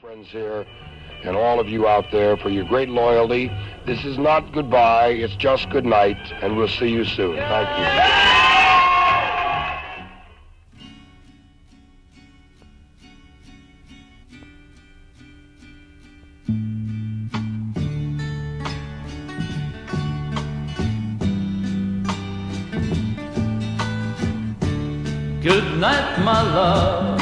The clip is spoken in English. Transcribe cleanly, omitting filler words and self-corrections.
friends here and all of you out there for your great loyalty. This is not goodbye, it's just good night, and we'll see you soon. Thank you. Good night, my love.